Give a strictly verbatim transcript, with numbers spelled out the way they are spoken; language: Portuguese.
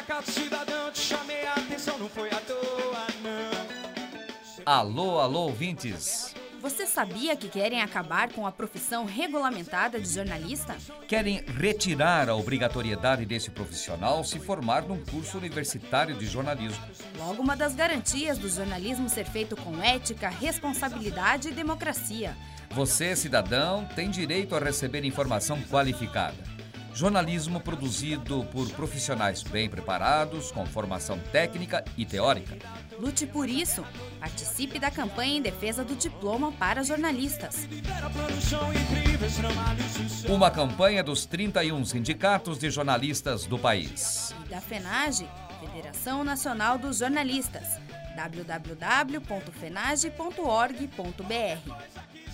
Pacato cidadão, te chamei a atenção, não foi à toa, não. Alô, alô, ouvintes. Você sabia que querem acabar com a profissão regulamentada de jornalista? Querem retirar a obrigatoriedade desse profissional se formar num curso universitário de jornalismo. Logo, uma das garantias do jornalismo ser feito com ética, responsabilidade e democracia. Você, cidadão, tem direito a receber informação qualificada. Jornalismo produzido por profissionais bem preparados, com formação técnica e teórica. Lute por isso. Participe da campanha em defesa do diploma para jornalistas. Uma campanha dos trinta e um sindicatos de jornalistas do país. E da FENAGE, Federação Nacional dos Jornalistas. w w w ponto fenage ponto org ponto b r